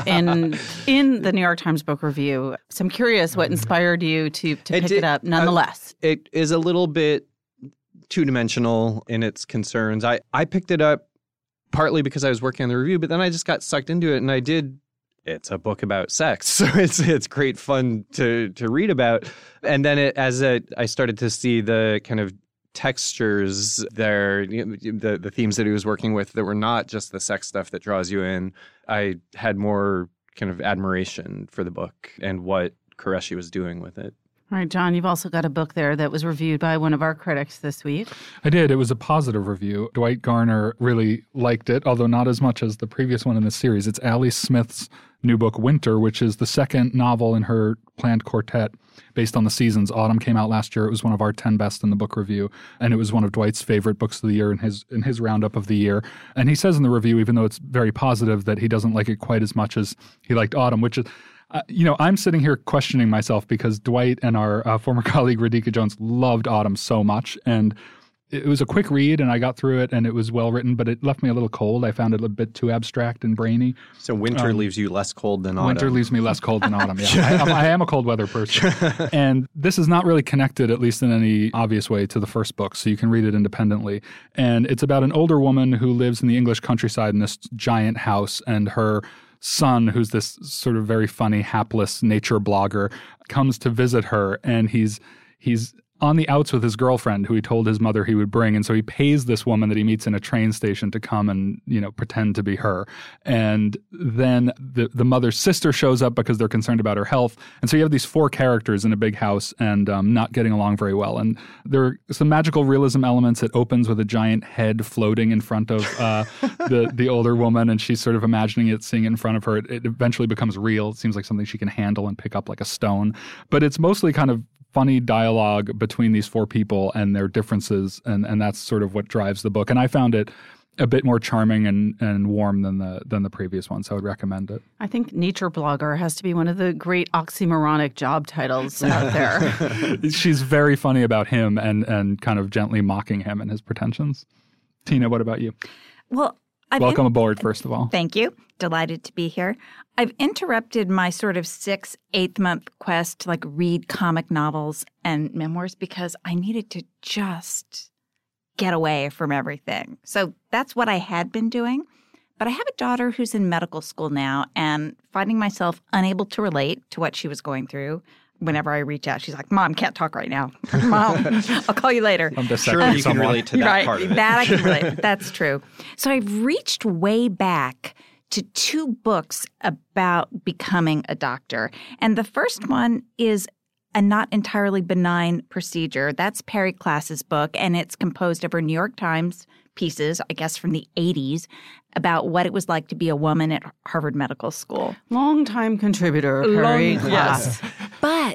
in the New York Times Book Review. So I'm curious what inspired you to pick it up nonetheless. It is a little bit two-dimensional in its concerns. I picked it up partly because I was working on the review, but then I just got sucked into it, and it's a book about sex, so it's great fun to read about. And then I started to see the kind of textures there, the themes that he was working with that were not just the sex stuff that draws you in, I had more kind of admiration for the book and what Qureshi was doing with it. All right, John, you've also got a book there that was reviewed by one of our critics this week. I did. It was a positive review. Dwight Garner really liked it, although not as much as the previous one in the series. It's Ali Smith's new book, Winter, which is the second novel in her planned quartet based on the seasons. Autumn came out last year. It was one of our 10 best in the book review, and it was one of Dwight's favorite books of the year in his roundup of the year. And he says in the review, even though it's very positive, that he doesn't like it quite as much as he liked Autumn, which is, I'm sitting here questioning myself because Dwight and our former colleague Radhika Jones loved Autumn so much, and it was a quick read, and I got through it, and it was well written, but it left me a little cold. I found it a bit too abstract and brainy. So winter leaves you less cold than autumn. Winter leaves me less cold than autumn, yeah. I am a cold weather person. And this is not really connected, at least in any obvious way, to the first book, so you can read it independently. And it's about an older woman who lives in the English countryside in this giant house, and her son, who's this sort of very funny, hapless nature blogger, comes to visit her, and he's on the outs with his girlfriend, who he told his mother he would bring. And so he pays this woman that he meets in a train station to come and, pretend to be her. And then the mother's sister shows up because they're concerned about her health. And so you have these four characters in a big house and not getting along very well. And there are some magical realism elements. It opens with a giant head floating in front of the older woman, and she's sort of imagining it, seeing it in front of her. It eventually becomes real. It seems like something she can handle and pick up like a stone. But it's mostly kind of funny dialogue between these four people and their differences, and that's sort of what drives the book. And I found it a bit more charming and warm than the previous one, so I would recommend it. I think nature blogger has to be one of the great oxymoronic job titles out there. She's very funny about him and kind of gently mocking him and his pretensions. Tina, what about you? Well, welcome aboard, first of all. Thank you. Delighted to be here. I've interrupted my sort of 8th month quest to read comic novels and memoirs because I needed to just get away from everything. So that's what I had been doing. But I have a daughter who's in medical school now, and finding myself unable to relate to what she was going through. Whenever I reach out, she's like, "Mom, can't talk right now." Mom, I'll call you later. I'm just sure you can relate to that right, part of it. That I can relate. That's true. So I've reached way back to 2 books about becoming a doctor. And the first one is A Not Entirely Benign Procedure. That's Perry Klass's book, and it's composed of her New York Times pieces, I guess from the 80s, about what it was like to be a woman at Harvard Medical School. Longtime contributor, Perry Klass. Yes. But,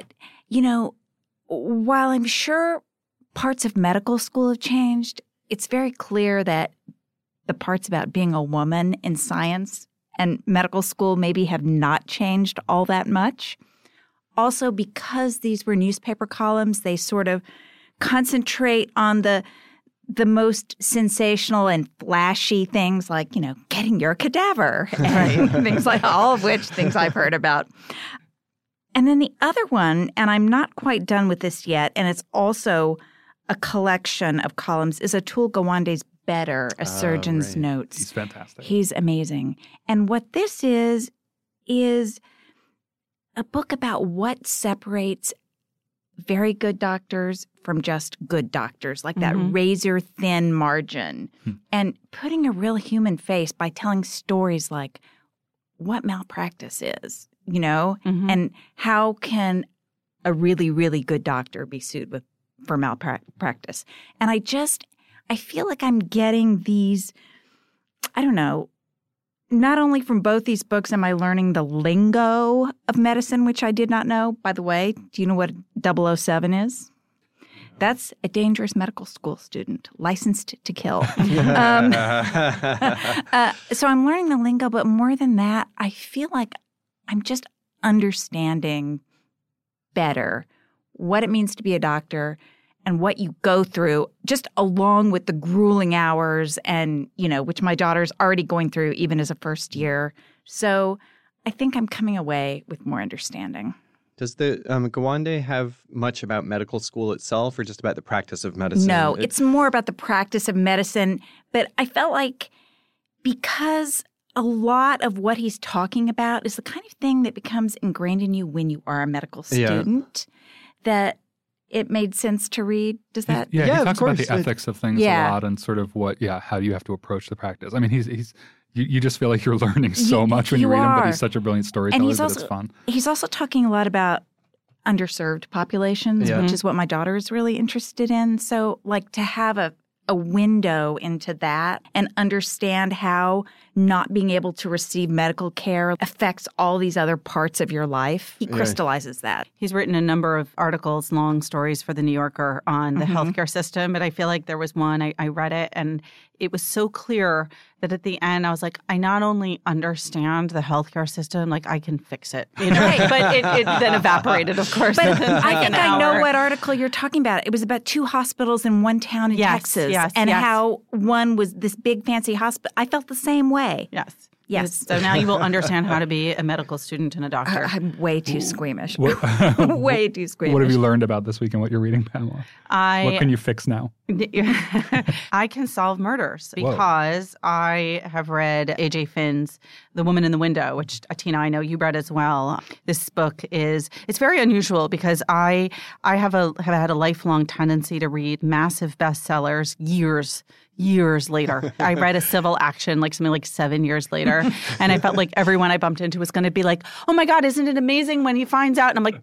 while I'm sure parts of medical school have changed, it's very clear that the parts about being a woman in science and medical school maybe have not changed all that much. Also, because these were newspaper columns, they sort of concentrate on the most sensational and flashy things like, getting your cadaver and things like all of which things I've heard about. And then the other one, and I'm not quite done with this yet, and it's also a collection of columns, is Atul Gawande's Better, A Surgeon's Notes. He's fantastic. He's amazing. And what this is a book about what separates very good doctors from just good doctors, like that razor-thin margin, and putting a real human face by telling stories like what malpractice is, and how can a really, really good doctor be sued for malpractice. And I feel like I'm getting these, I don't know, not only from both these books am I learning the lingo of medicine, which I did not know. By the way, do you know what 007 is? That's a dangerous medical school student, licensed to kill. So I'm learning the lingo, but more than that, I feel like I'm just understanding better what it means to be a doctor and what you go through, just along with the grueling hours and, which my daughter's already going through even as a first year. So I think I'm coming away with more understanding. Does the Gawande have much about medical school itself or just about the practice of medicine? No, it's more about the practice of medicine. But I felt like because a lot of what he's talking about is the kind of thing that becomes ingrained in you when you are a medical student, that it made sense to read. Does that? He talks about the ethics of things a lot and sort of how you have to approach the practice. I mean, you just feel like you're learning so much when you read him, but he's such a brilliant storyteller that it's fun. He's also talking a lot about underserved populations, which is what my daughter is really interested in. So to have a window into that and understand how not being able to receive medical care affects all these other parts of your life. He crystallizes that. He's written a number of articles, long stories for The New Yorker on the healthcare system, but I feel like there was one, I read it, and it was so clear that at the end I was like, I not only understand the healthcare system, like I can fix it, you know. Right. But it then evaporated, of course. But I think I know hour. what article you're talking about. It was about 2 hospitals in one town in Texas, and yes. how one was this big fancy hospital. I felt the same way. Yes. Yes. So now you will understand how to be a medical student and a doctor. I'm way too squeamish. Way too squeamish. What have you learned about this week and what you're reading, Pamela? What can you fix now? I can solve murders because I have read A.J. Finn's The Woman in the Window, which, Tina, I know you read as well. This book it's very unusual because I have had a lifelong tendency to read massive bestsellers years later. I read A Civil Action something like 7 years later, and I felt like everyone I bumped into was going to be like, oh my God, isn't it amazing when he finds out? And I'm like,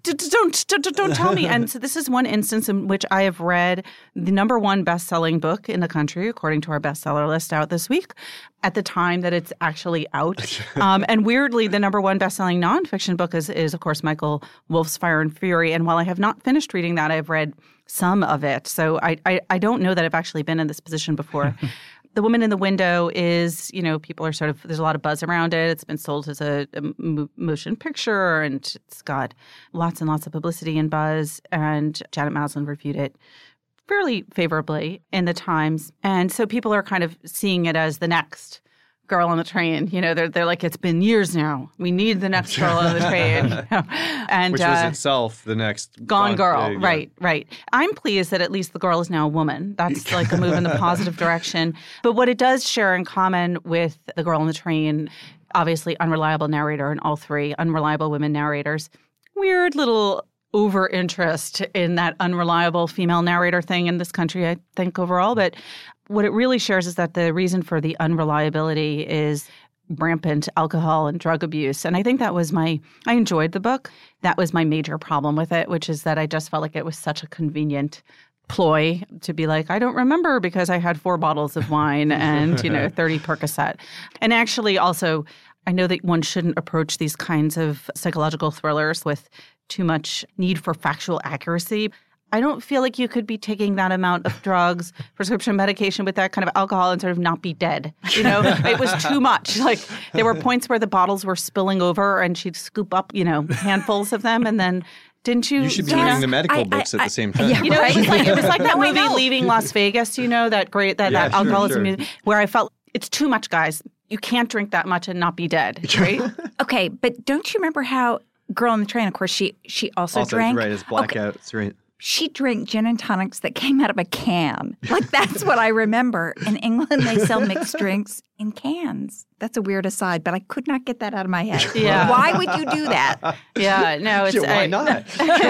don't tell me. And so this is one instance in which I have read the number 1 best-selling book in the country, according to our bestseller list out this week, at the time that it's actually out. And weirdly, the number 1 best-selling nonfiction book is of course, Michael Wolff's Fire and Fury. And while I have not finished reading that, I've read some of it. So I don't know that I've actually been in this position before. The Woman in the Window is, people are there's a lot of buzz around it. It's been sold as a motion picture, and it's got lots and lots of publicity and buzz. And Janet Maslin reviewed it fairly favorably in the Times. And so people are kind of seeing it as the next Girl on the Train. They're like, it's been years now. We need the next Girl on the Train. And which was itself the next Gone Girl. Right. I'm pleased that at least the girl is now a woman. That's like a move in the positive direction. But what it does share in common with The Girl on the Train, obviously unreliable narrator in all 3, unreliable women narrators, weird little over interest in that unreliable female narrator thing in this country, I think, overall. But what it really shares is that the reason for the unreliability is rampant alcohol and drug abuse. And I think I enjoyed the book. That was my major problem with it, which is that I just felt like it was such a convenient ploy to be like, I don't remember because I had 4 bottles of wine and, 30 Percocet. And actually also, I know that one shouldn't approach these kinds of psychological thrillers with too much need for factual accuracy. I don't feel like you could be taking that amount of drugs, prescription medication with that kind of alcohol and sort of not be dead. It was too much. Like there were points where the bottles were spilling over and she'd scoop up, handfuls of them. And then didn't you? You should be reading the medical books at the same time. Yeah, it was like that movie Leaving Las Vegas, that great, that alcoholism movie, where I felt it's too much, guys. You can't drink that much and not be dead, right? Okay, but don't you remember how Girl on the Train, of course, she also drank? Right, it's blackouts, right. She drank gin and tonics that came out of a can. Like, that's what I remember. In England, they sell mixed drinks in cans. That's a weird aside, but I could not get that out of my head. Yeah. Why would you do that? Yeah, no, it's... Why not?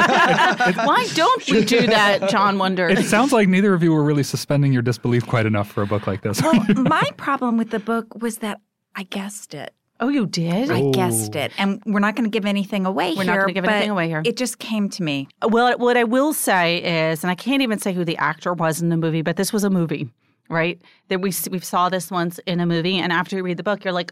Why don't we do that, John wonders? It sounds like neither of you were really suspending your disbelief quite enough for a book like this. Well, my problem with the book was that I guessed it. Oh, you did? I guessed it. And we're not going to give anything away here. We're not going to give anything away here. It just came to me. Well, what I will say is, and I can't even say who the actor was in the movie, but this was a movie, right? That we saw this once in a movie, and after you read the book, you're like,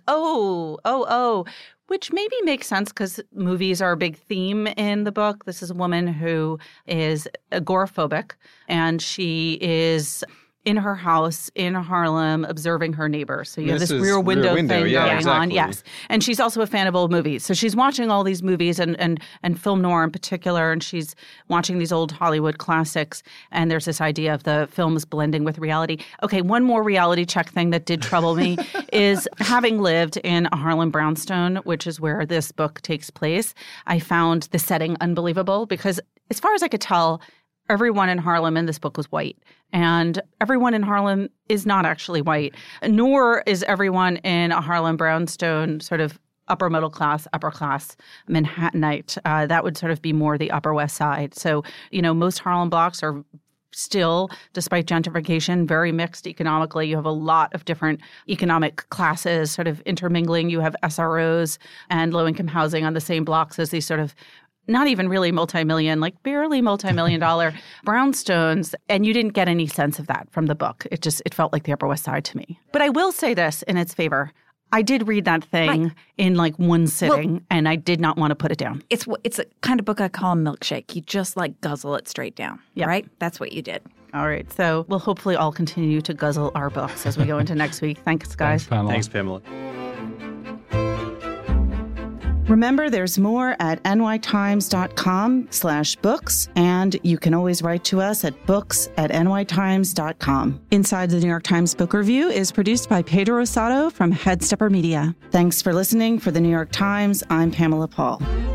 oh, which maybe makes sense because movies are a big theme in the book. This is a woman who is agoraphobic, and she is in her house in Harlem observing her neighbors. So you have this rear window thing going on. Yes. And she's also a fan of old movies. So she's watching all these movies and film noir in particular, and she's watching these old Hollywood classics. And there's this idea of the films blending with reality. Okay, one more reality check thing that did trouble me is having lived in a Harlem brownstone, which is where this book takes place, I found the setting unbelievable because as far as I could tell, everyone in Harlem in this book was white. And everyone in Harlem is not actually white, nor is everyone in a Harlem brownstone sort of upper middle class, upper class Manhattanite. That would sort of be more the Upper West Side. So, most Harlem blocks are still, despite gentrification, very mixed economically. You have a lot of different economic classes sort of intermingling. You have SROs and low-income housing on the same blocks as these sort of not even really multi-million, like barely multi-million-dollar brownstones. And you didn't get any sense of that from the book. It felt like the Upper West Side to me. But I will say this in its favor. I did read that thing in like one sitting, and I did not want to put it down. It's a kind of book I call a milkshake. You just like guzzle it straight down, right? That's what you did. All right. So we'll hopefully all continue to guzzle our books as we go into next week. Thanks, guys. Thanks, Pamela. Remember, there's more at nytimes.com/books, and you can always write to us at books@nytimes.com. Inside the New York Times Book Review is produced by Pedro Rosado from Headstepper Media. Thanks for listening. For the New York Times, I'm Pamela Paul.